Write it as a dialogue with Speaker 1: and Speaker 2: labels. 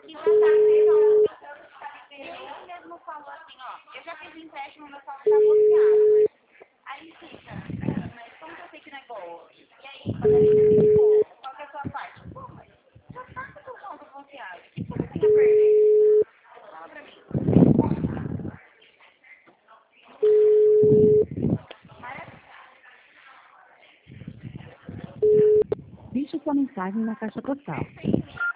Speaker 1: E já tá ele mesmo falou assim, ó, eu já fiz um empréstimo, meu saldo tá bloqueado. Aí fica, mas como que eu sei que não é golpe? E aí, quando a gente ficou, qual que é a sua parte? Pô, mas já tá com o seu saldo bloqueado. O que você tem a perder? Fala pra mim.
Speaker 2: Deixe sua mensagem na caixa postal.